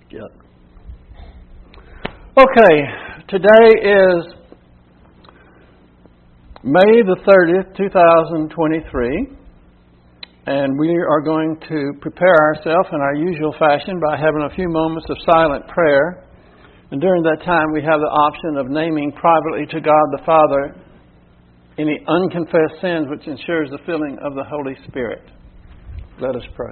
Yep. Okay, today is May the 30th, 2023, and we are going to prepare ourselves in our usual fashion by having a few moments of silent prayer. And during that time, we have the option of naming privately to God the Father any unconfessed sins, which ensures the filling of the Holy Spirit. Let us pray.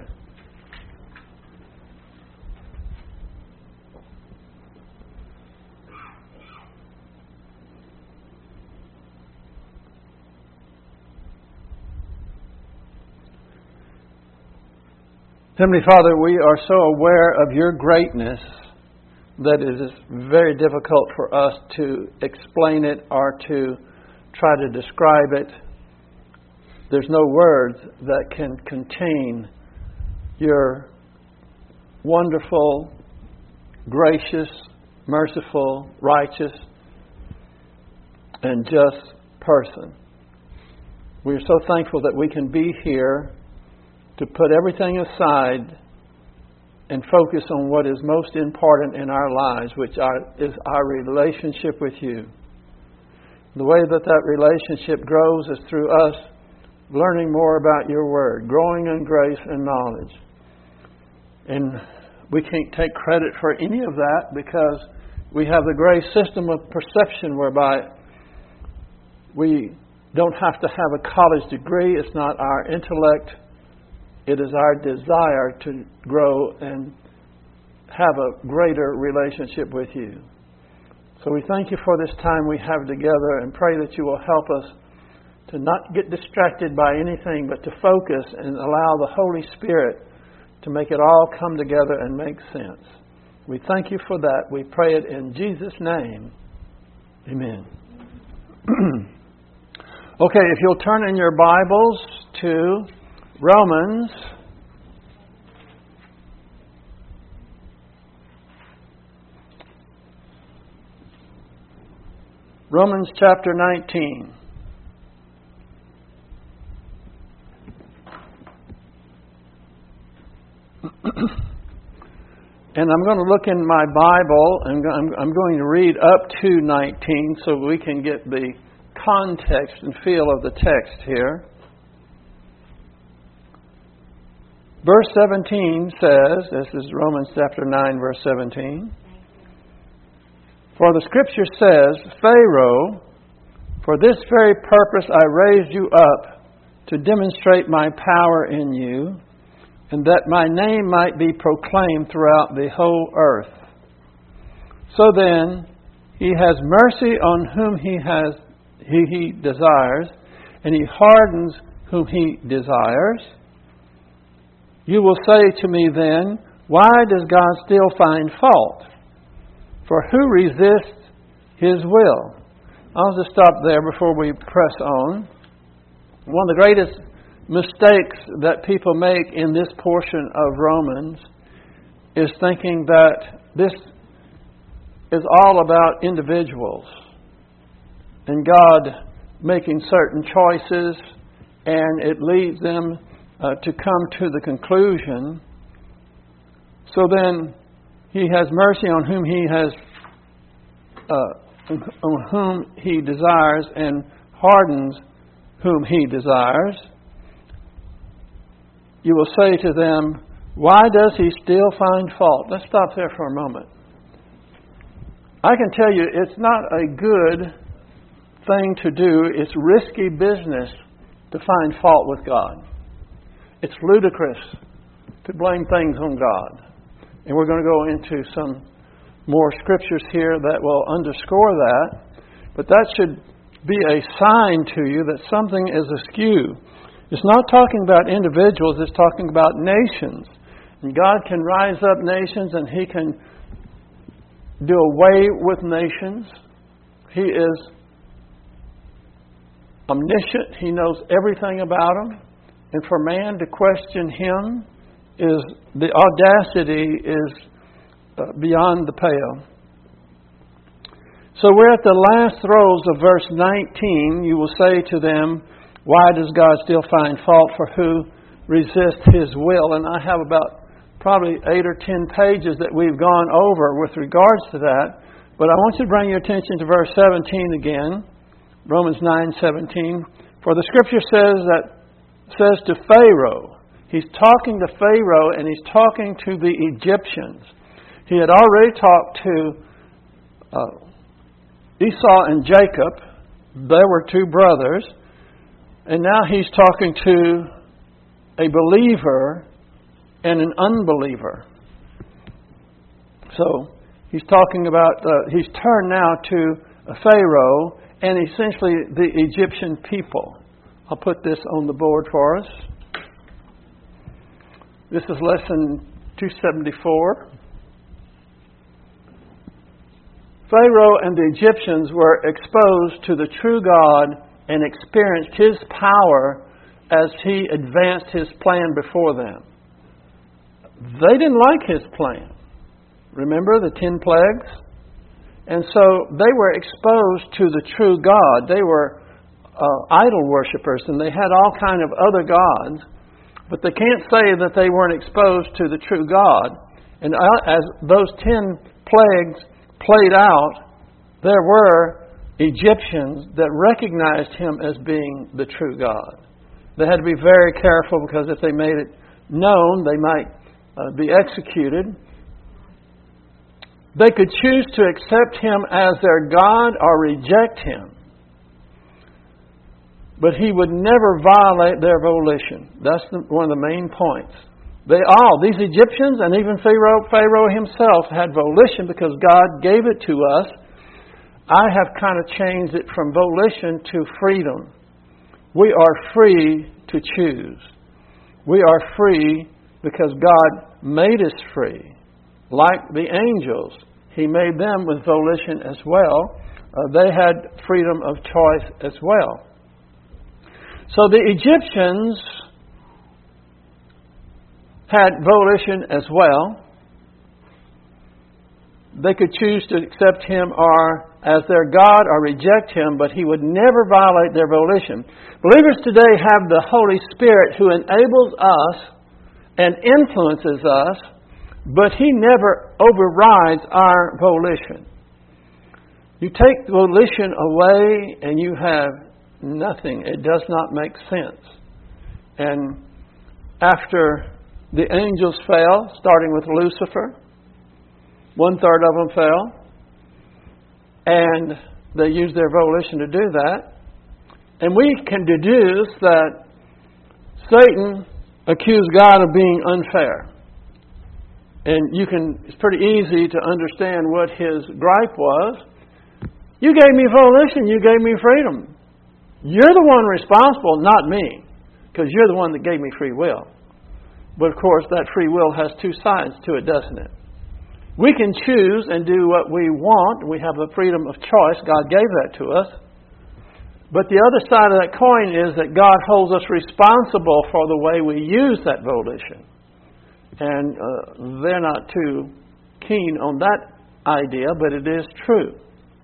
Heavenly Father, we are so aware of your greatness that it is very difficult for us to explain it or to try to describe it. There's no words that can contain your wonderful, gracious, merciful, righteous, and just person. We are so thankful that we can be here to put everything aside and focus on what is most important in our lives, which is our relationship with you. The way that relationship grows is through us learning more about your word, growing in grace and knowledge. And we can't take credit for any of that because we have the grace system of perception whereby we don't have to have a college degree. It's not our intellect. It is our desire to grow and have a greater relationship with you. So we thank you for this time we have together and pray that you will help us to not get distracted by anything, but to focus and allow the Holy Spirit to make it all come together and make sense. We thank you for that. We pray it in Jesus' name. Amen. Okay, if you'll turn in your Bibles to Romans chapter 19. And I'm going to look in my Bible and I'm going to read up to 19 so we can get the context and feel of the text here. Verse 17 says, this is Romans chapter 9, verse 17. For the Scripture says, Pharaoh, for this very purpose I raised you up, to demonstrate my power in you, and that my name might be proclaimed throughout the whole earth. So then, he has mercy on whom he desires, and he hardens whom he desires. You will say to me then, why does God still find fault? For who resists His will? I'll just stop there before we press on. One of the greatest mistakes that people make in this portion of Romans is thinking that this is all about individuals and God making certain choices, and it leads them to come to the conclusion. So then, He has mercy on whom He desires, and hardens whom He desires. You will say to them, why does He still find fault? Let's stop there for a moment. I can tell you it's not a good thing to do. It's risky business to find fault with God. It's ludicrous to blame things on God. And we're going to go into some more scriptures here that will underscore that. But that should be a sign to you that something is askew. It's not talking about individuals, it's talking about nations. And God can rise up nations and He can do away with nations. He is omniscient. He knows everything about them. And for man to question Him, is the audacity is beyond the pale. So we're at the last throes of verse 19. You will say to them, why does God still find fault for who resists His will? And I have about probably 8 or 10 pages that we've gone over with regards to that. But I want you to bring your attention to verse 17 again. Romans 9:17. For the Scripture says to Pharaoh, he's talking to Pharaoh and he's talking to the Egyptians. He had already talked to Esau and Jacob. They were two brothers. And now he's talking to a believer and an unbeliever. So he's talking about, he's turned now to Pharaoh and essentially the Egyptian people. I'll put this on the board for us. This is lesson 274. Pharaoh and the Egyptians were exposed to the true God and experienced His power as He advanced His plan before them. They didn't like His plan. Remember the 10 plagues? And so they were exposed to the true God. They were idol worshippers and they had all kind of other gods. But they can't say that they weren't exposed to the true God. And as those 10 plagues played out, there were Egyptians that recognized Him as being the true God. They had to be very careful because if they made it known, they might be executed. They could choose to accept Him as their God or reject Him. But He would never violate their volition. That's one of the main points. These Egyptians and even Pharaoh himself had volition because God gave it to us. I have kind of changed it from volition to freedom. We are free to choose. We are free because God made us free. Like the angels, He made them with volition as well. They had freedom of choice as well. So the Egyptians had volition as well. They could choose to accept Him or as their God or reject Him, but He would never violate their volition. Believers today have the Holy Spirit who enables us and influences us, but He never overrides our volition. You take volition away and you have nothing. It does not make sense. And after the angels fell, starting with Lucifer, 1/3 of them fell, and they used their volition to do that. And we can deduce that Satan accused God of being unfair. And it's pretty easy to understand what his gripe was. You gave me volition, you gave me freedom. You're the one responsible, not me, because you're the one that gave me free will. But of course, that free will has two sides to it, doesn't it? We can choose and do what we want. We have the freedom of choice. God gave that to us. But the other side of that coin is that God holds us responsible for the way we use that volition. And they're not too keen on that idea, but it is true.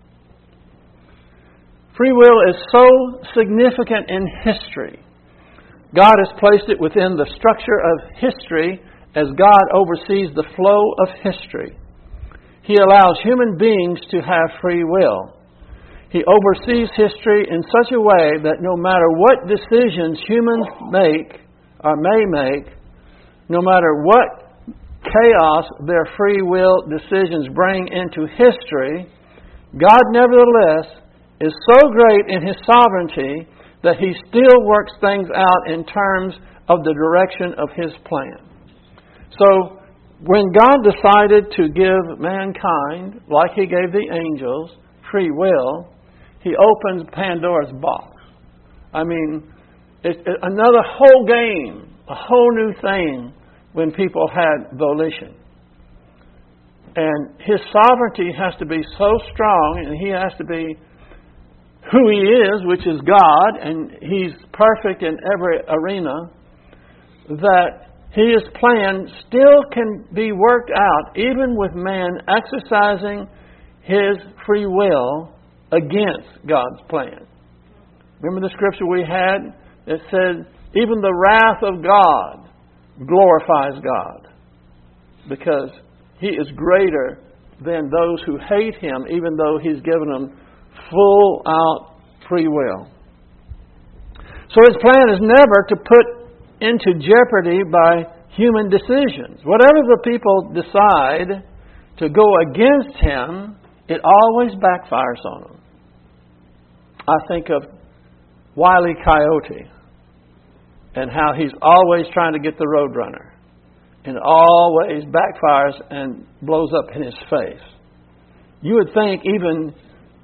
Free will is so significant in history. God has placed it within the structure of history as God oversees the flow of history. He allows human beings to have free will. He oversees history in such a way that no matter what decisions humans make or may make, no matter what chaos their free will decisions bring into history, God nevertheless is so great in His sovereignty that He still works things out in terms of the direction of His plan. So, when God decided to give mankind, like He gave the angels, free will, He opens Pandora's box. I mean, it's another whole game, a whole new thing when people had volition. And His sovereignty has to be so strong, and He has to be who He is, which is God, and He's perfect in every arena, that His plan still can be worked out, even with man exercising his free will against God's plan. Remember the scripture we had that said, even the wrath of God glorifies God. because He is greater than those who hate Him, even though He's given them full out free will. So His plan is never to put into jeopardy by human decisions. Whatever the people decide to go against Him, it always backfires on them. I think of Wile E. Coyote and how he's always trying to get the Roadrunner. And it always backfires and blows up in his face. You would think even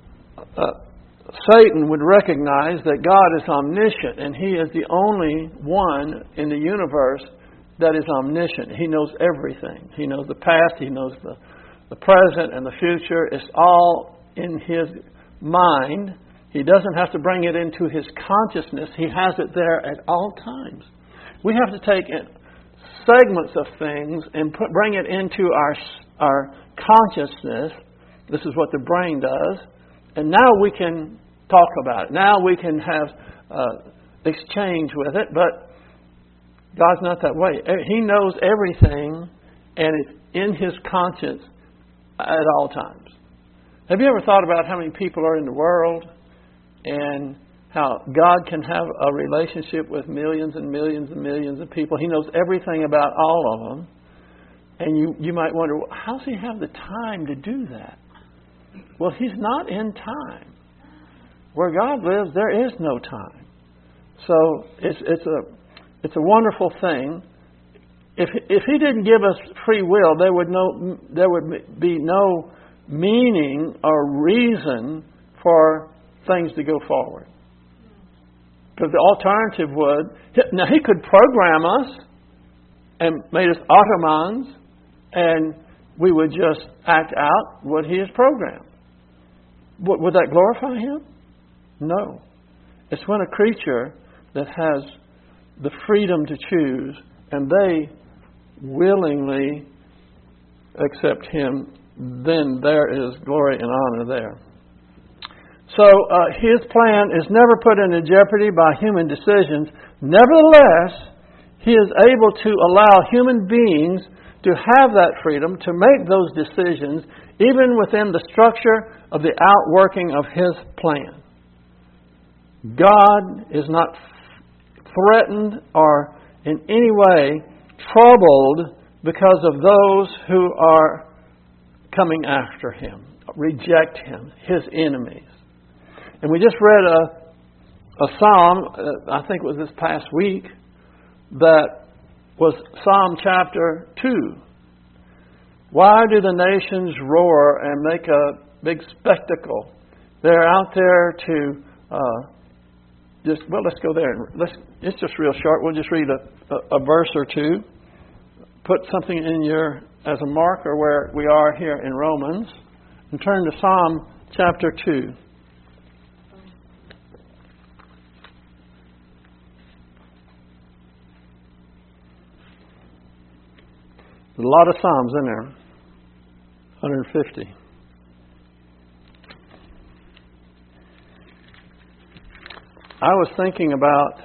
Satan would recognize that God is omniscient and He is the only one in the universe that is omniscient. He knows everything. He knows the past, He knows the present and the future. It's all in His mind. He doesn't have to bring it into His consciousness. He has it there at all times. We have to take segments of things and bring it into our consciousness. This is what the brain does. And now we can talk about it. Now we can have exchange with it. But God's not that way. He knows everything, and it's in His conscience at all times. Have you ever thought about how many people are in the world and how God can have a relationship with millions and millions and millions of people? He knows everything about all of them. And you might wonder, well, how does He have the time to do that? Well, He's not in time. Where God lives, there is no time. So it's a wonderful thing. If He didn't give us free will, there would be no meaning or reason for things to go forward. Because the alternative would, now He could program us and made us automons, and we would just act out what He has programmed. Would that glorify Him? No. It's when a creature that has the freedom to choose and they willingly accept Him, then there is glory and honor there. So His plan is never put into jeopardy by human decisions. Nevertheless, He is able to allow human beings to have that freedom to make those decisions even within the structure of the outworking of His plan. God is not threatened or in any way troubled because of those who are coming after Him, reject Him, His enemies. And we just read a psalm, I think it was this past week, that was Psalm chapter 2. Why do the nations roar and make a big spectacle? They're out there to let's go there. It's just real short. We'll just read a verse or two. Put something in as a marker where we are here in Romans, and turn to Psalm chapter 2. There's a lot of Psalms in there. 150. I was thinking about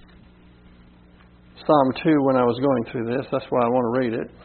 Psalm 2 when I was going through this. That's why I want to read it.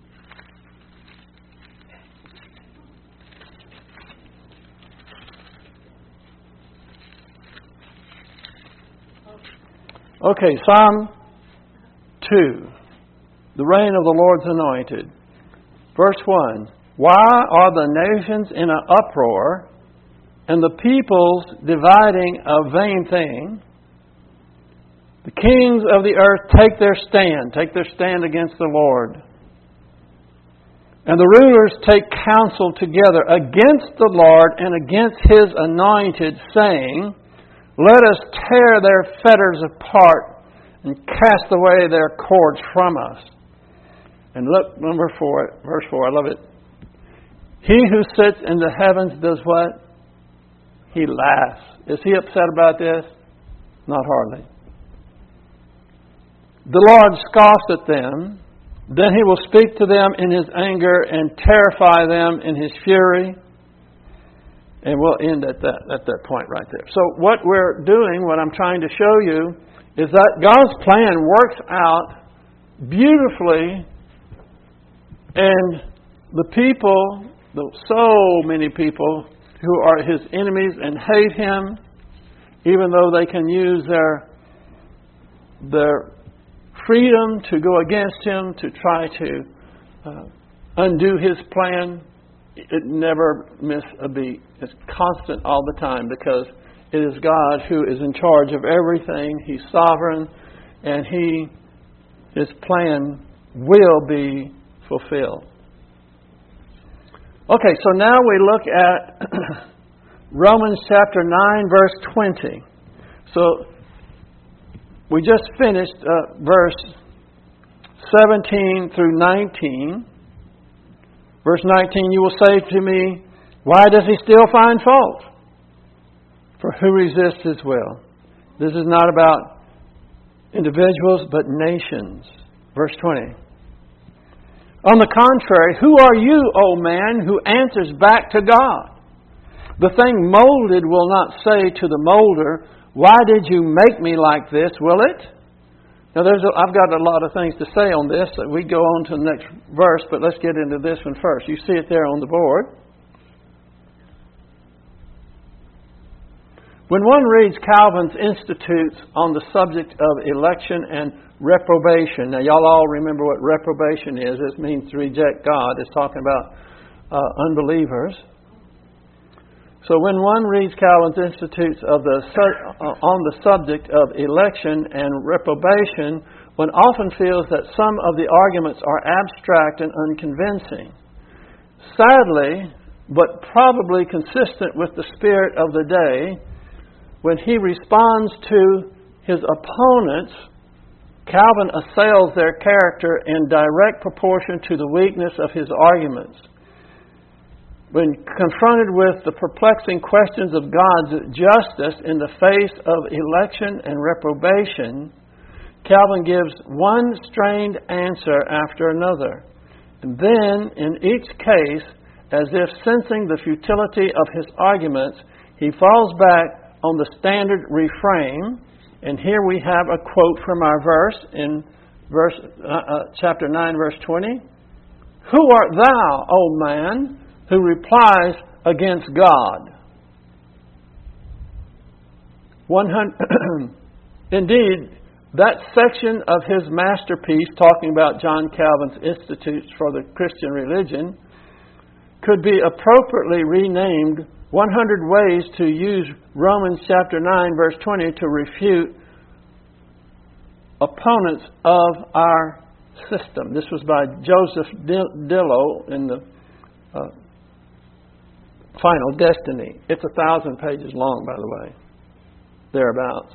Okay, Psalm 2. The reign of the Lord's anointed. Verse 1. Why are the nations in an uproar, and the peoples dividing a vain thing? The kings of the earth take their stand against the Lord. And the rulers take counsel together against the Lord and against His anointed, saying, let us tear their fetters apart and cast away their cords from us. And look, verse 4, I love it. He who sits in the heavens does what? He laughs. Is He upset about this? Not hardly. The Lord scoffs at them. Then He will speak to them in His anger and terrify them in His fury. And we'll end at that point right there. So what we're doing, what I'm trying to show you, is that God's plan works out beautifully And the people, so many people who are his enemies and hate him, even though they can use their freedom to go against him, to try to undo his plan, it never miss a beat. It's constant all the time, because it is God who is in charge of everything. He's sovereign, and his plan will be fulfilled. Okay, so now we look at Romans chapter 9, verse 20. So we just finished verse 17 through 19. Verse 19, you will say to me, why does he still find fault? For who resists his will? This is not about individuals, but nations. Verse 20. On the contrary, who are you, O man, who answers back to God? The thing molded will not say to the molder, why did you make me like this, will it? Now, I've got a lot of things to say on this. We go on to the next verse, but let's get into this one first. You see it there on the board. When one reads Calvin's Institutes on the subject of election and reprobation, now y'all all remember what reprobation is. It means to reject God. It's talking about unbelievers. So when one reads Calvin's Institutes on the subject of election and reprobation, one often feels that some of the arguments are abstract and unconvincing. Sadly, but probably consistent with the spirit of the day, when he responds to his opponents, Calvin assails their character in direct proportion to the weakness of his arguments. When confronted with the perplexing questions of God's justice in the face of election and reprobation, Calvin gives one strained answer after another. And then, in each case, as if sensing the futility of his arguments, he falls back on the standard refrain. And here we have a quote from our verse in chapter 9, verse 20. Who art thou, O man, who replies against God? Indeed, that section of his masterpiece, talking about John Calvin's Institutes for the Christian Religion, could be appropriately renamed 100 Ways to Use Romans chapter 9, verse 20 to refute opponents of our system. This was by Joseph Dillow in the Final Destiny. It's 1,000 pages long, by the way, thereabouts.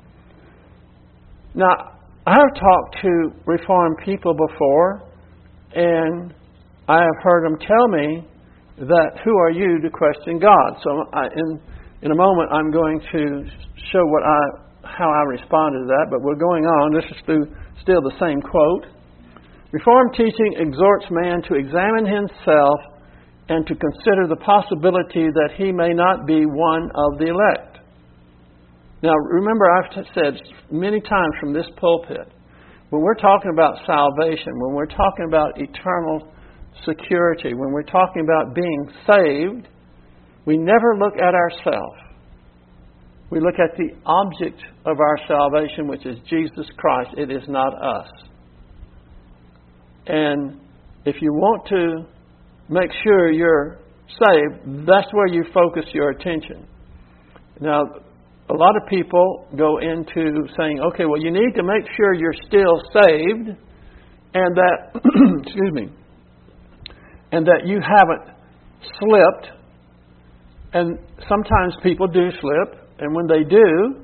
Now, I have talked to Reformed people before, and I have heard them tell me that who are you to question God? So in a moment I'm going to show how I responded to that, but we're going on. This is still the same quote. Reformed teaching exhorts man to examine himself and to consider the possibility that he may not be one of the elect. Now, remember, I've said many times from this pulpit, when we're talking about salvation, when we're talking about eternal security, when we're talking about being saved, we never look at ourselves. We look at the object of our salvation, which is Jesus Christ. It is not us. And if you want to make sure you're saved, that's where you focus your attention. Now, a lot of people go into saying, okay, well, you need to make sure you're still saved and that, excuse me, and that you haven't slipped. And sometimes people do slip, and when they do,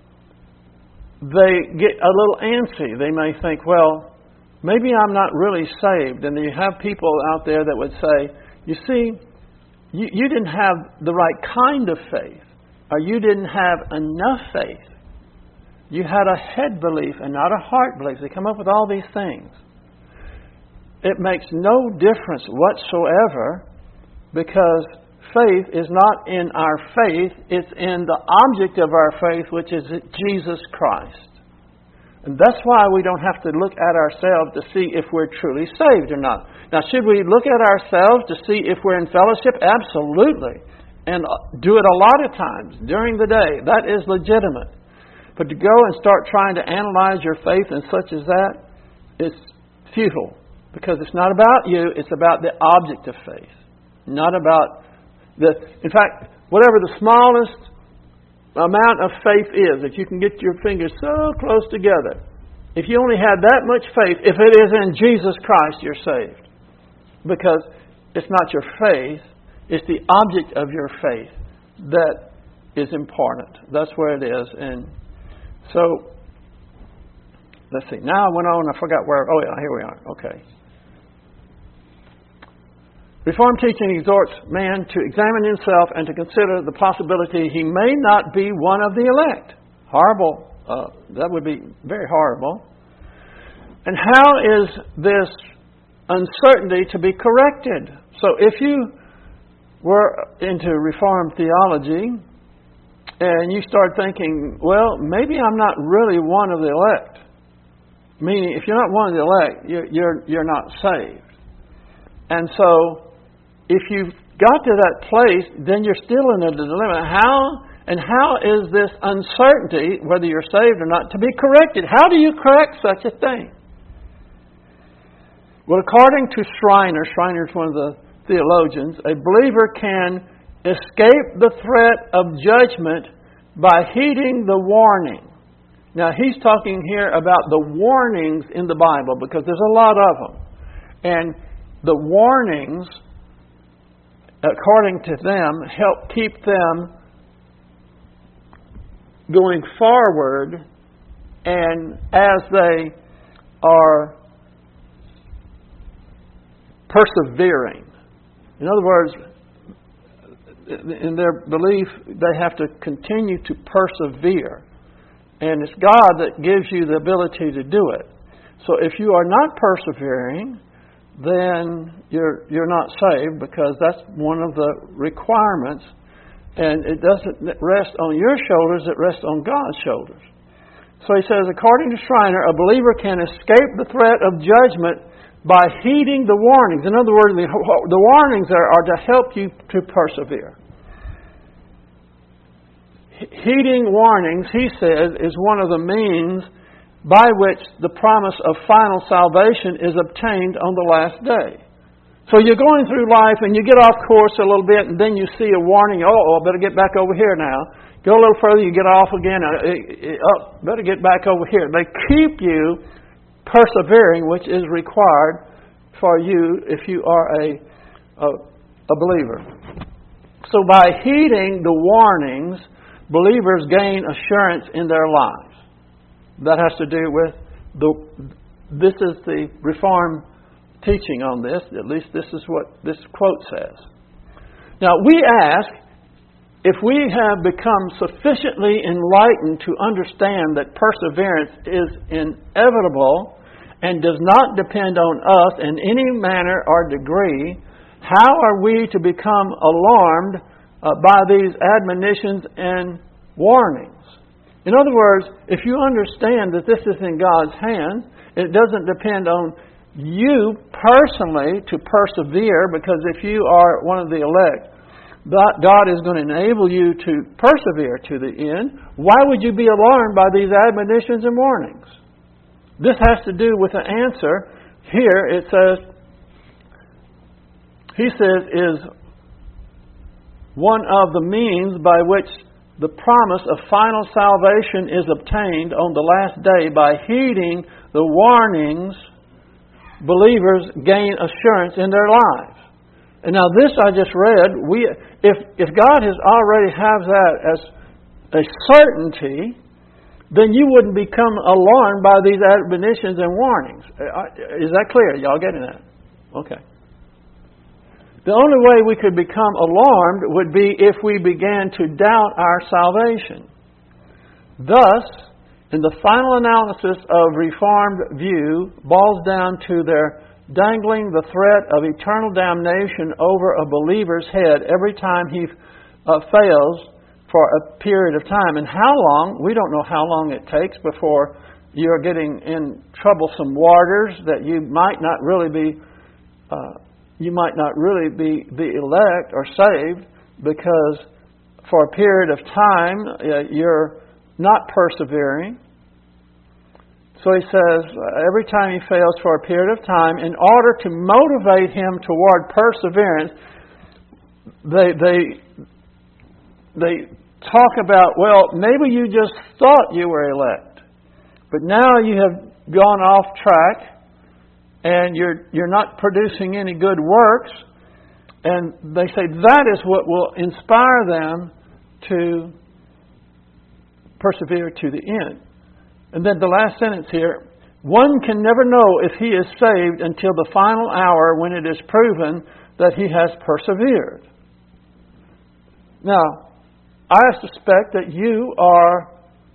they get a little antsy. They may think, well, maybe I'm not really saved. And you have people out there that would say, you see, you didn't have the right kind of faith, or you didn't have enough faith. You had a head belief and not a heart belief. They come up with all these things. It makes no difference whatsoever, because faith is not in our faith, it's in the object of our faith, which is Jesus Christ. And that's why we don't have to look at ourselves to see if we're truly saved or not. Now, should we look at ourselves to see if we're in fellowship? Absolutely. And do it a lot of times during the day. That is legitimate. But to go and start trying to analyze your faith and such as that, it's futile. Because it's not about you, it's about the object of faith. Not about in fact, whatever the smallest amount of faith is, if you can get your fingers so close together, if you only had that much faith, if it is in Jesus Christ, you're saved. Because it's not your faith, it's the object of your faith that is important. That's where it is. And so, let's see. Now I went on, I forgot where. Oh yeah, here we are. Okay. Reformed teaching exhorts man to examine himself and to consider the possibility he may not be one of the elect. Horrible. That would be very horrible. And how is this uncertainty to be corrected? So if you were into Reformed theology and you start thinking, well, maybe I'm not really one of the elect. Meaning, if you're not one of the elect, you're not saved. And so, if you've got to that place, then you're still in a dilemma. How is this uncertainty, whether you're saved or not, to be corrected? How do you correct such a thing? Well, according to Schreiner's one of the theologians, a believer can escape the threat of judgment by heeding the warning. Now, he's talking here about the warnings in the Bible, because there's a lot of them. And the warnings, according to them, help keep them going forward, and as they are persevering. In other words, in their belief, they have to continue to persevere. And it's God that gives you the ability to do it. So if you are not persevering, then you're not saved, because that's one of the requirements. And it doesn't rest on your shoulders, it rests on God's shoulders. So he says, according to Schreiner, a believer can escape the threat of judgment by heeding the warnings. In other words, the warnings are to help you to persevere. Heeding warnings, he says, is one of the means by which the promise of final salvation is obtained on the last day. So you're going through life and you get off course a little bit, and then you see a warning, I better get back over here now. Go a little further, you get off again, better get back over here. They keep you persevering, which is required for you if you are a believer. So by heeding the warnings, believers gain assurance in their lives. That has to do with this is the Reformed teaching on this. At least this is what this quote says. Now, we ask, if we have become sufficiently enlightened to understand that perseverance is inevitable and does not depend on us in any manner or degree, how are we to become alarmed by these admonitions and warnings? In other words, if you understand that this is in God's hands, it doesn't depend on you personally to persevere, because if you are one of the elect, God is going to enable you to persevere to the end. Why would you be alarmed by these admonitions and warnings? This has to do with the answer. Here it says, he says, is one of the means by which the promise of final salvation is obtained on the last day. By heeding the warnings, believers gain assurance in their lives. And now this I just read, if God has already have that as a certainty, then you wouldn't become alarmed by these admonitions and warnings. Is that clear? Y'all getting that? Okay. The only way we could become alarmed would be if we began to doubt our salvation. Thus, in the final analysis of Reformed view, boils down to their dangling the threat of eternal damnation over a believer's head every time he fails for a period of time. And how long? We don't know how long it takes before you're getting in troublesome waters, that you might not really be the elect or saved, because for a period of time you're not persevering. So he says, every time he fails for a period of time, in order to motivate him toward perseverance, they talk about, well, maybe you just thought you were elect, but now you have gone off track and you're not producing any good works. And they say that is what will inspire them to persevere to the end. And then the last sentence here, one can never know if he is saved until the final hour when it is proven that he has persevered. Now, I suspect that you are,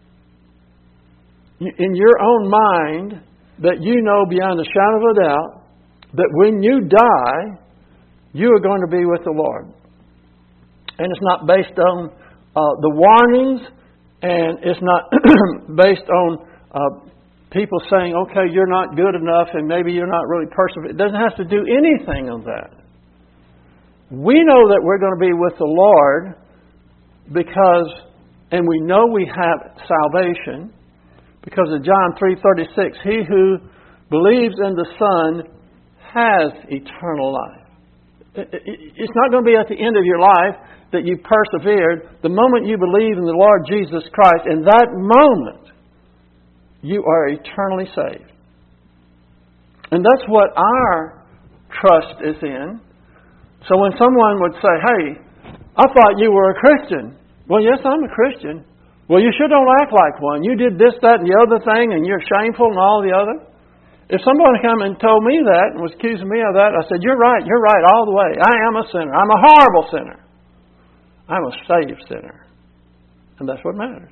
in your own mind, that you know beyond a shadow of a doubt that when you die, you are going to be with the Lord. And it's not based on the warnings, and it's not based on people saying, okay, you're not good enough and maybe you're not really persevering. It doesn't have to do anything on that. We know that we're going to be with the Lord because, and we know we have salvation because of John 3:36, he who believes in the Son has eternal life. It's not going to be at the end of your life that you persevered. The moment you believe in the Lord Jesus Christ, in that moment, you are eternally saved. And that's what our trust is in. So when someone would say, hey, I thought you were a Christian. Well, yes, I'm a Christian. Well, you sure don't act like one. You did this, that, and the other thing, and you're shameful and all the other. If somebody come and told me that and was accusing me of that, I said, you're right all the way. I am a sinner. I'm a horrible sinner. I'm a saved sinner. And that's what matters.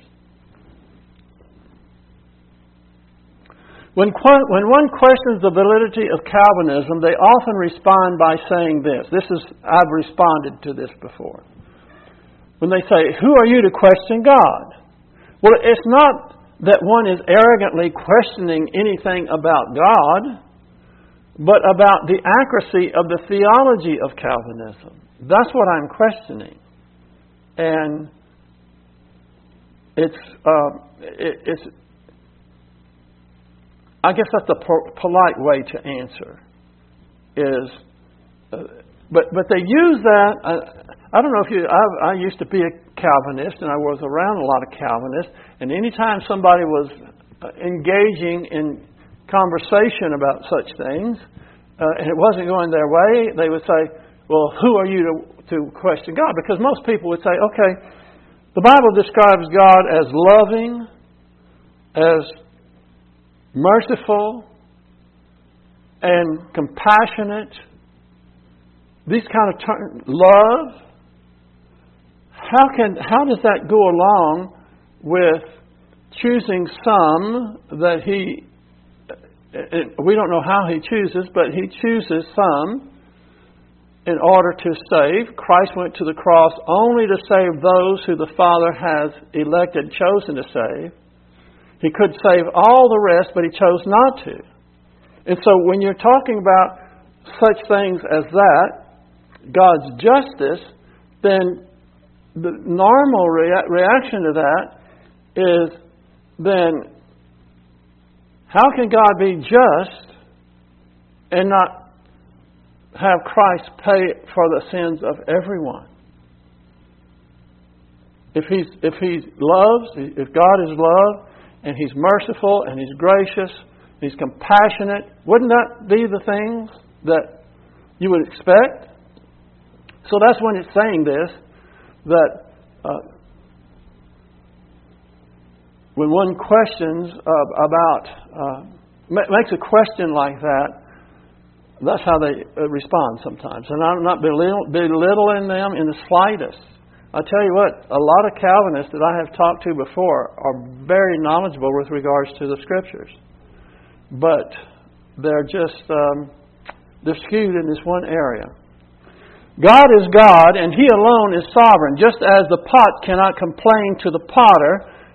When one questions the validity of Calvinism, they often respond by saying this. I've responded to this before. When they say, who are you to question God? Well, it's not that one is arrogantly questioning anything about God, but about the accuracy of the theology of Calvinism. That's what I'm questioning. And it's I guess that's the polite way to answer. But they use that. I don't know if I used to be a Calvinist, and I was around a lot of Calvinists. And anytime somebody was engaging in conversation about such things, and it wasn't going their way, they would say, "Well, who are you to question God?" Because most people would say, "Okay, the Bible describes God as loving, as merciful, and compassionate. These kind of terms, love. How does that go along with choosing some that He? We don't know how He chooses, but He chooses some in order to save. Christ went to the cross only to save those who the Father has elected, chosen to save. He could save all the rest, but He chose not to. And so when you're talking about such things as that, God's justice, then the normal reaction to that is then, how can God be just and not have Christ pay for the sins of everyone? If God is love, and He's merciful, and He's gracious, He's compassionate, wouldn't that be the things that you would expect? So that's when it's saying this, that when one questions makes a question like that, that's how they respond sometimes. And I'm not belittling them in the slightest. I tell you what, a lot of Calvinists that I have talked to before are very knowledgeable with regards to the Scriptures. But they're just, they're skewed in this one area. God is God, and He alone is sovereign. Just as the pot cannot complain to the potter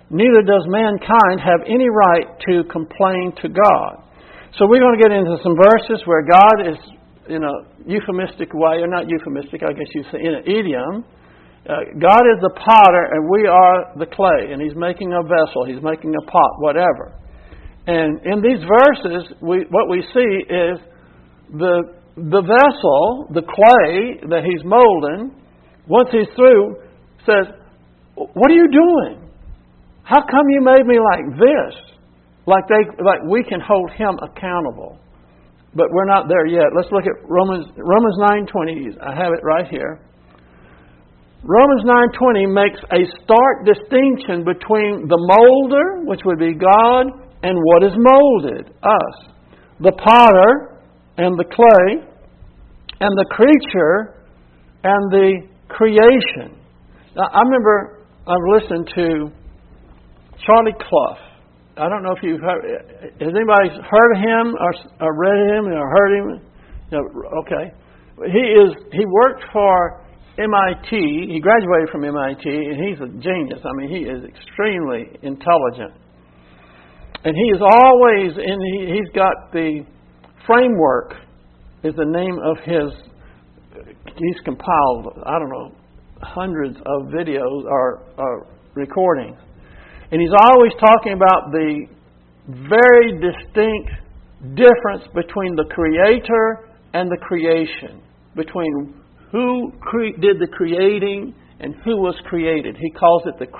neither does mankind have any right to complain to God. So we're going to get into some verses where God is, in a euphemistic way, or not euphemistic, I guess you'd say in an idiom. God is the potter and we are the clay, and He's making a vessel, He's making a pot, whatever. And in these verses, what we see is the vessel, the clay that He's molding, once He's through, says, "What are you doing? How come you made me like this?" Like we can hold Him accountable. But we're not there yet. Let's look at Romans 9:20. I have it right here. Romans 9:20 makes a stark distinction between the molder, which would be God, and what is molded, us. The potter and the clay, and the creature and the creation. Now, I remember I've listened to Charlie Clough. I don't know if you've heard. Has anybody heard of him or read him or heard him? No, okay. He worked for MIT. He graduated from MIT, and he's a genius. I mean, he is extremely intelligent. And he is always he's got the framework is the name of his. He's compiled, I don't know, hundreds of videos or recordings. And he's always talking about the very distinct difference between the Creator and the creation, between who did the creating and who was created. He calls it the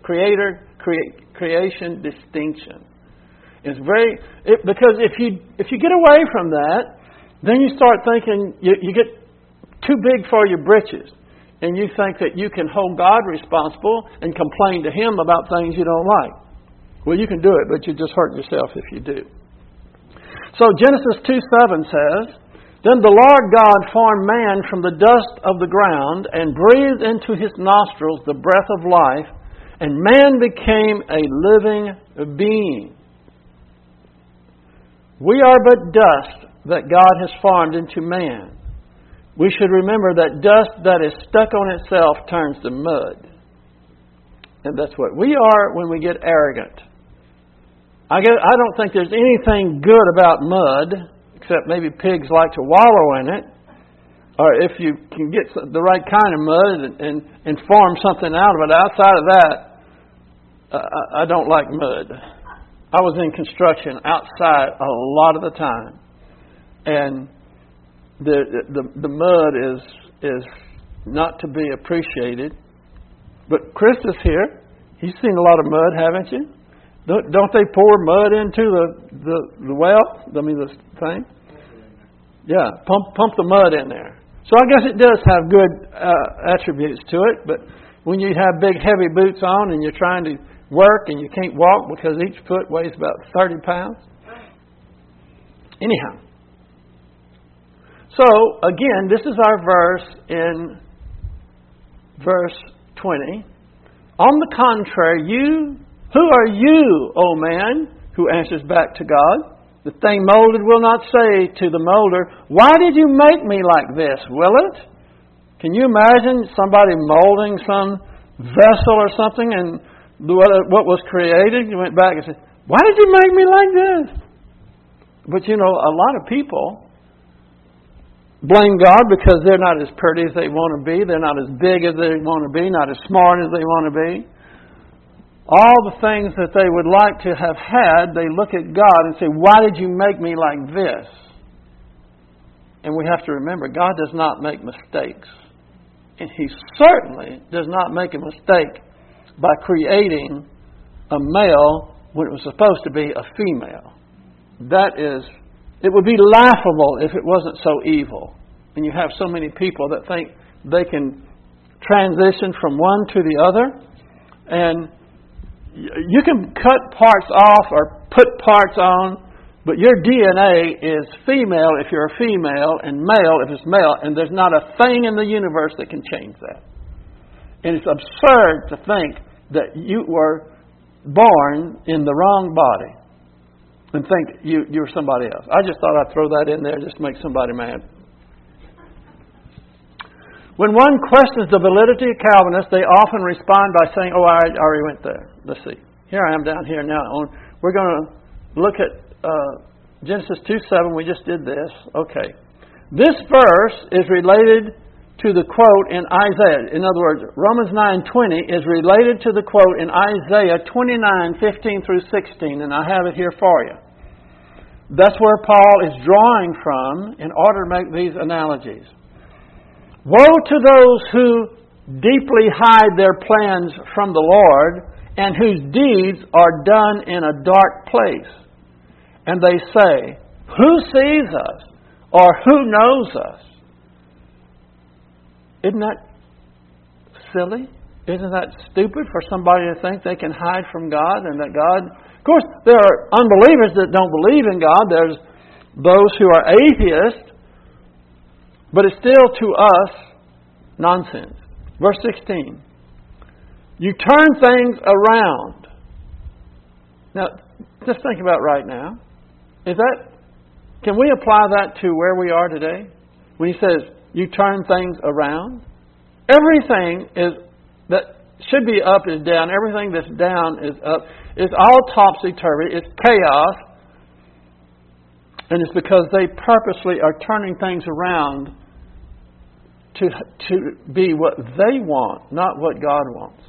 creation distinction. It's because if you get away from that, then you start thinking you get too big for your britches. And you think that you can hold God responsible and complain to Him about things you don't like. Well, you can do it, but you just hurt yourself if you do. So Genesis 2:7 says, "Then the Lord God formed man from the dust of the ground and breathed into his nostrils the breath of life, and man became a living being." We are but dust that God has formed into man. We should remember that dust that is stuck on itself turns to mud. And that's what we are when we get arrogant. I don't think there's anything good about mud, except maybe pigs like to wallow in it. Or if you can get the right kind of mud and form something out of it. Outside of that, I don't like mud. I was in construction outside a lot of the time. And the mud is not to be appreciated. But Chris is here. He's seen a lot of mud, haven't you? Don't they pour mud into the well? I mean the thing. Yeah, pump the mud in there. So I guess it does have good attributes to it. But when you have big heavy boots on and you're trying to work and you can't walk because each foot weighs about 30 pounds. Anyhow. So, again, this is our verse in verse 20. On the contrary, who are you, O man, who answers back to God? The thing molded will not say to the molder, "Why did you make me like this?" Will it? Can you imagine somebody molding some vessel or something and what was created? You went back and said, "Why did you make me like this?" But a lot of people blame God because they're not as pretty as they want to be. They're not as big as they want to be, not as smart as they want to be. All the things that they would like to have had, they look at God and say, "Why did you make me like this?" And we have to remember, God does not make mistakes. And He certainly does not make a mistake by creating a male when it was supposed to be a female. It would be laughable if it wasn't so evil. And you have so many people that think they can transition from one to the other. And you can cut parts off or put parts on, but your DNA is female if you're a female and male if it's male. And there's not a thing in the universe that can change that. And it's absurd to think that you were born in the wrong body and think you're somebody else. I just thought I'd throw that in there just to make somebody mad. When one questions the validity of Calvinists, they often respond by saying, "Oh, I already went there." Let's see. Here I am down here now. We're going to look at Genesis 2:7. We just did this. Okay. This verse is related to the quote in Isaiah. In other words, Romans 9:20 is related to the quote in Isaiah 29:15 through 16, and I have it here for you. That's where Paul is drawing from in order to make these analogies. Woe to those who deeply hide their plans from the Lord, and whose deeds are done in a dark place. And they say, who sees us? Or who knows us? Isn't that silly? Isn't that stupid for somebody to think they can hide from God and that God... Of course, there are unbelievers that don't believe in God. There's those who are atheists. But it's still, to us, nonsense. Verse 16. You turn things around. Now, just think about right now. Can we apply that to where we are today? When he says, you turn things around. Everything that should be up is down. Everything that's down is up. It's all topsy-turvy. It's chaos. And it's because they purposely are turning things around to be what they want, not what God wants.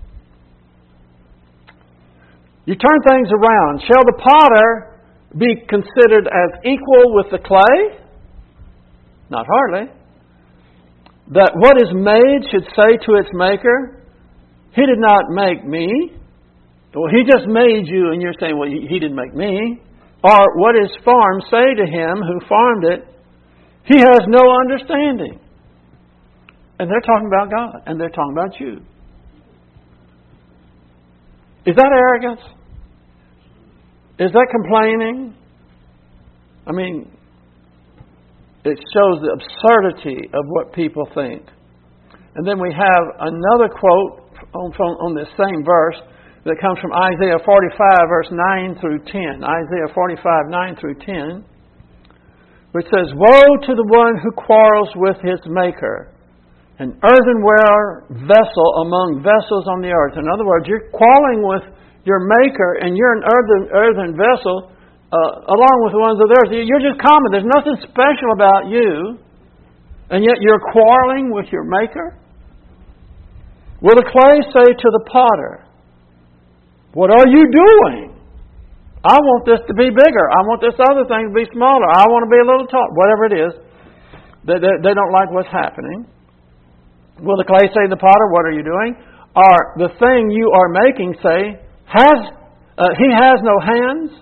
You turn things around. Shall the potter be considered as equal with the clay? Not hardly. That what is made should say to its maker, He did not make me. Well, He just made you, and you're saying, well, He didn't make me. Or what is formed say to him who formed it, He has no understanding. And they're talking about God, and they're talking about you. Is that arrogance? Is that complaining? I mean, it shows the absurdity of what people think. And then we have another quote on this same verse that comes from Isaiah 45, verse 9 through 10. Isaiah 45, 9 through 10, which says, woe to the one who quarrels with his maker, an earthenware vessel among vessels on the earth. In other words, you're quarreling with your maker, and you're an earthen vessel along with the ones of the earth. You're just common. There's nothing special about you, and yet you're quarreling with your maker. Will the clay say to the potter, what are you doing? I want this to be bigger. I want this other thing to be smaller. I want to be a little taller. Whatever it is, they don't like what's happening. Will the clay say to the potter, what are you doing? Or the thing you are making say, he has no hands?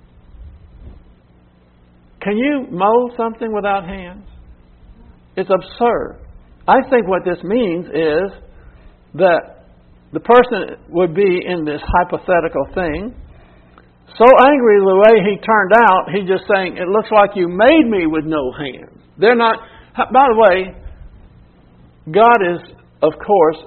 Can you mold something without hands? It's absurd. I think what this means is that the person would be in this hypothetical thing so angry the way he turned out, he's just saying, it looks like you made me with no hands. They're not... By the way, God is, of course,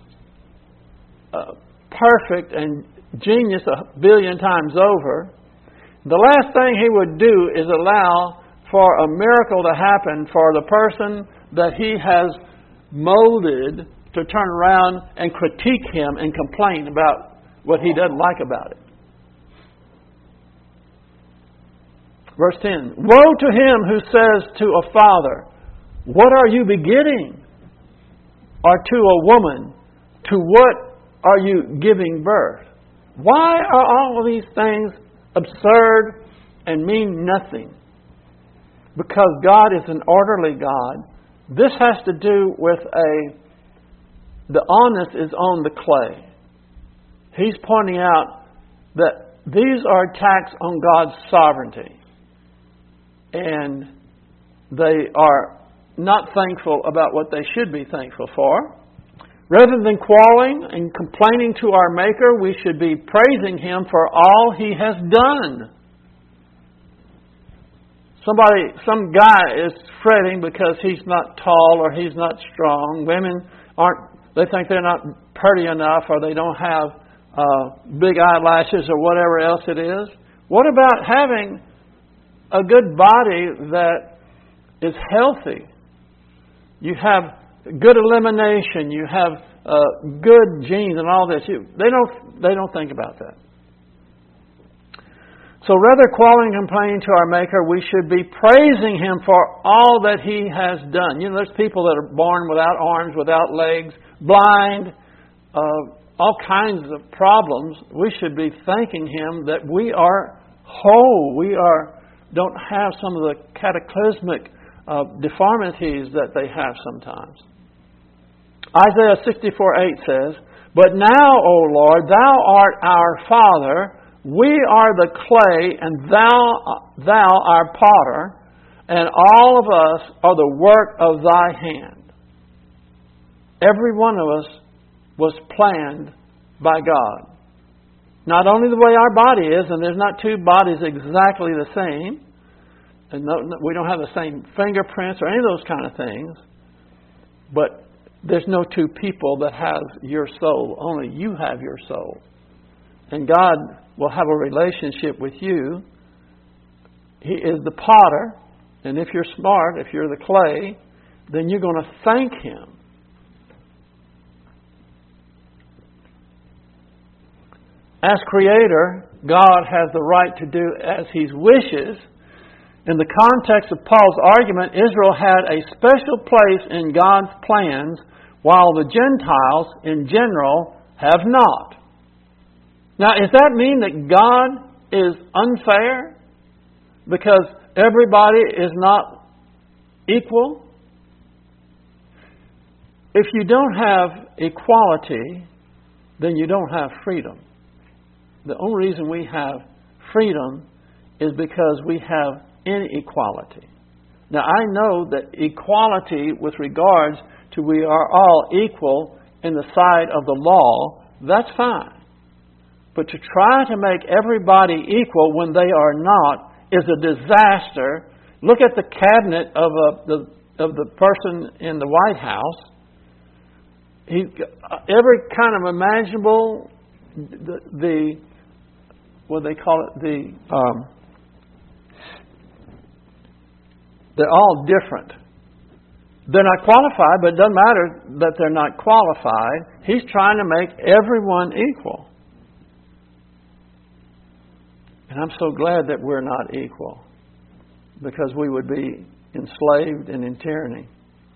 perfect and genius a billion times over. The last thing He would do is allow for a miracle to happen for the person that He has molded to turn around and critique Him and complain about what He doesn't like about it. Verse 10, woe to him who says to a father, what are you begetting? Or to a woman, to what are you giving birth? Why are all of these things absurd and mean nothing? Because God is an orderly God. This has to do with the onus is on the clay. He's pointing out that these are attacks on God's sovereignty. And they are not thankful about what they should be thankful for. Rather than quarreling and complaining to our Maker, we should be praising Him for all He has done. Some guy is fretting because he's not tall or he's not strong. Women they think they're not pretty enough, or they don't have big eyelashes or whatever else it is. What about having a good body that is healthy? You have good elimination. You have good genes and all this. They don't think about that. So rather quarreling and complaining to our Maker, we should be praising Him for all that He has done. You know, there's people that are born without arms, without legs, blind, all kinds of problems. We should be thanking Him that we are whole. We don't have some of the cataclysmic deformities that they have sometimes. Isaiah 64:8 says, "But now, O Lord, Thou art our Father. We are the clay, and Thou our potter, and all of us are the work of Thy hand." Every one of us was planned by God. Not only the way our body is, and there's not two bodies exactly the same, and we don't have the same fingerprints or any of those kind of things, but there's no two people that have your soul. Only you have your soul. And God will have a relationship with you. He is the potter, and if you're smart, if you're the clay, then you're going to thank Him. As Creator, God has the right to do as He wishes. In the context of Paul's argument, Israel had a special place in God's plans, while the Gentiles in general have not. Now, does that mean that God is unfair because everybody is not equal? If you don't have equality, then you don't have freedom. The only reason we have freedom is because we have inequality. Now, I know that equality with regards to we are all equal in the sight of the law, that's fine. But to try to make everybody equal when they are not is a disaster. Look at the cabinet of the person in the White House. Every kind of imaginable, what they call it, they're all different. They're not qualified, but it doesn't matter that they're not qualified. He's trying to make everyone equal. And I'm so glad that we're not equal, because we would be enslaved and in tyranny.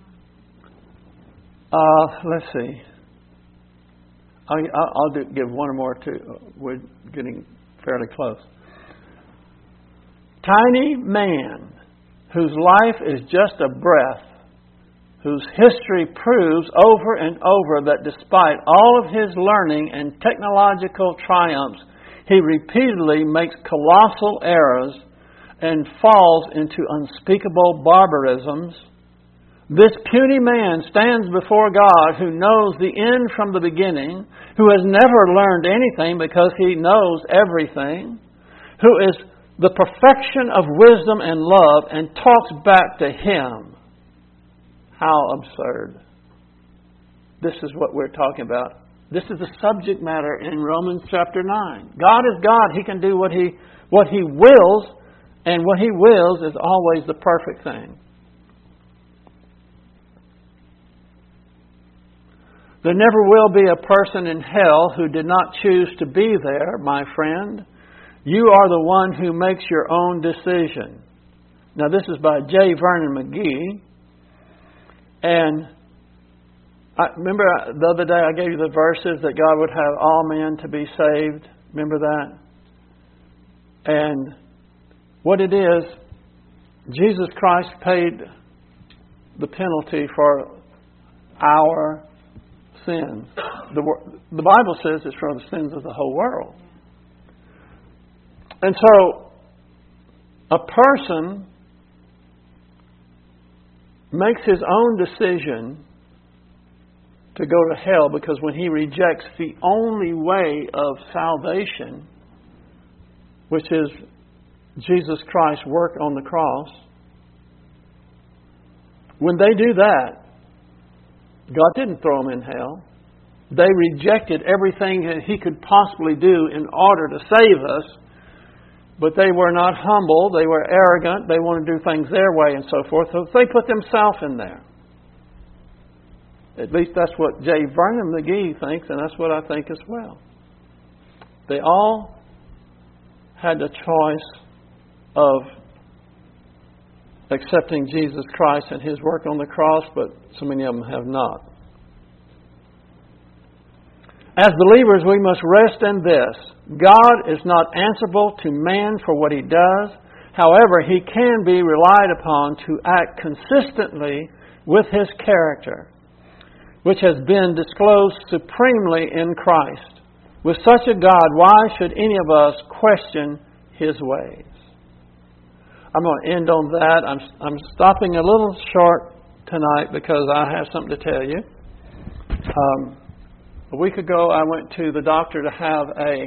Let's see. I'll give one or more too. We're getting fairly close. Tiny man whose life is just a breath, whose history proves over and over that despite all of his learning and technological triumphs, he repeatedly makes colossal errors and falls into unspeakable barbarisms. This puny man stands before God, who knows the end from the beginning, who has never learned anything because He knows everything, who is the perfection of wisdom and love, and talks back to Him. How absurd. This is what we're talking about. This is the subject matter in Romans chapter 9. God is God. He can do what He wills, and what He wills is always the perfect thing. There never will be a person in hell who did not choose to be there, my friend. You are the one who makes your own decision. Now, this is by J. Vernon McGee. And remember the other day I gave you the verses that God would have all men to be saved. Remember that? And what it is, Jesus Christ paid the penalty for our sins. The Bible says it's for the sins of the whole world. And so, a person makes his own decision to go to hell because when he rejects the only way of salvation, which is Jesus Christ's work on the cross, when they do that, God didn't throw them in hell. They rejected everything that He could possibly do in order to save us. But they were not humble. They were arrogant. They wanted to do things their way and so forth. So they put themselves in there. At least that's what J. Vernon McGee thinks, and that's what I think as well. They all had the choice of accepting Jesus Christ and His work on the cross, but so many of them have not. As believers, we must rest in this. God is not answerable to man for what he does. However, He can be relied upon to act consistently with His character, which has been disclosed supremely in Christ. With such a God, why should any of us question His ways? I'm going to end on that. I'm stopping a little short tonight because I have something to tell you. A week ago, I went to the doctor to have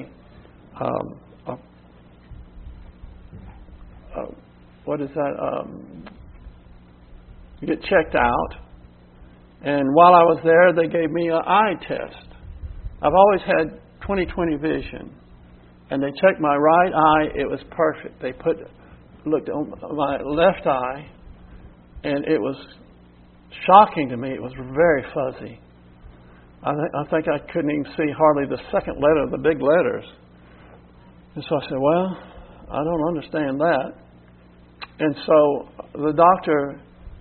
get checked out. And while I was there, they gave me an eye test. I've always had 20/20 vision. And they checked my right eye. It was perfect. They looked on my left eye, and it was shocking to me. It was very fuzzy. I think I couldn't even see hardly the second letter of the big letters. And so I said, well, I don't understand that. And so the doctor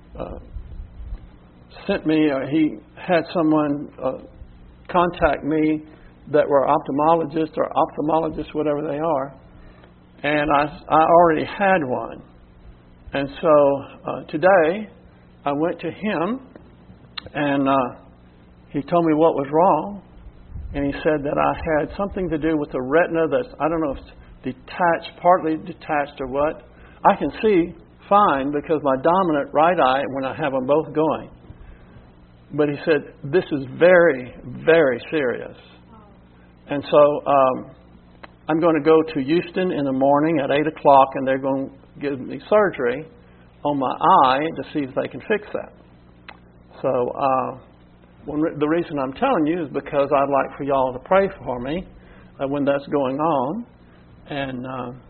sent me, he had someone contact me that were ophthalmologists or ophthalmologists, whatever they are. And I already had one. And so today I went to him, and he told me what was wrong. And he said that I had something to do with the retina that's, I don't know if it's detached, partly detached or what. I can see fine because my dominant right eye, when I have them both going. But he said, this is very, very serious. And so I'm going to go to Houston in the morning at 8 o'clock, and they're going to give me surgery on my eye to see if they can fix that. So the reason I'm telling you is because I'd like for y'all to pray for me when that's going on. And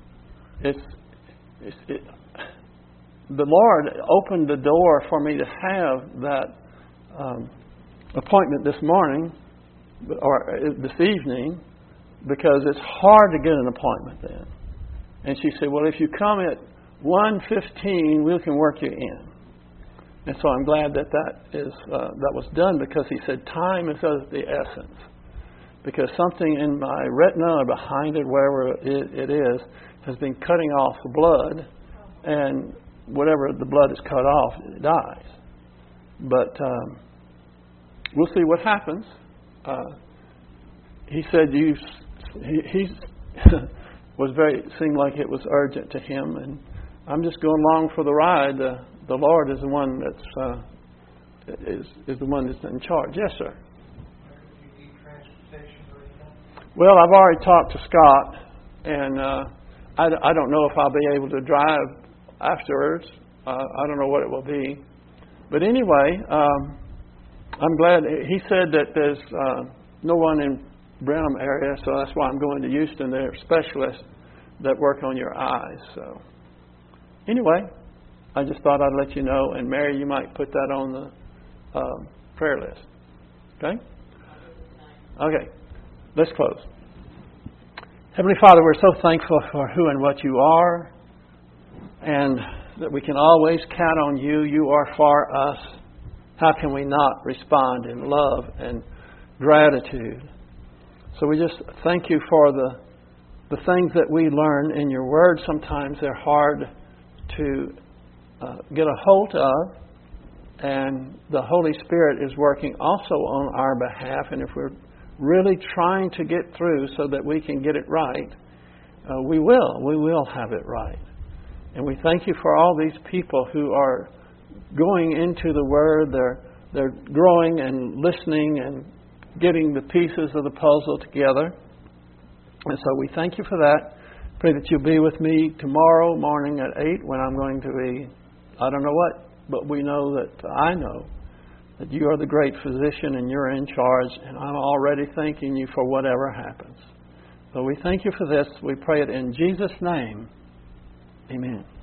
the Lord opened the door for me to have that appointment this morning or this evening, because it's hard to get an appointment then. And she said, well, if you come at 1:15, we can work you in. And so I'm glad that that was done, because he said time is of the essence. Because something in my retina or behind it, wherever it is, has been cutting off the blood, and whatever the blood is cut off, it dies. But we'll see what happens. He said he seemed like it was urgent to him, and I'm just going along for the ride. The Lord is the one that's is the one that's in charge. Yes, sir. Do you need transportation or anything? Well, I've already talked to Scott, and I don't know if I'll be able to drive afterwards. I don't know what it will be. But anyway, I'm glad. He said that there's no one in Brenham area, so that's why I'm going to Houston. They're specialists that work on your eyes. So anyway, I just thought I'd let you know. And Mary, you might put that on the prayer list. Okay? Okay. Let's close. Heavenly Father, we're so thankful for who and what you are, and that we can always count on you. You are for us. How can we not respond in love and gratitude? So we just thank you for the things that we learn in your word. Sometimes they're hard to get a hold of, and the Holy Spirit is working also on our behalf. And if we're really trying to get through so that we can get it right, we will have it right. And we thank you for all these people who are going into the Word. They're growing and listening and getting the pieces of the puzzle together. And so we thank you for that. Pray that you'll be with me tomorrow morning at 8 when I'm going to be, I don't know what, but we know that I know that you are the great physician and you're in charge, and I'm already thanking you for whatever happens. So we thank you for this. We pray it in Jesus' name. Amen.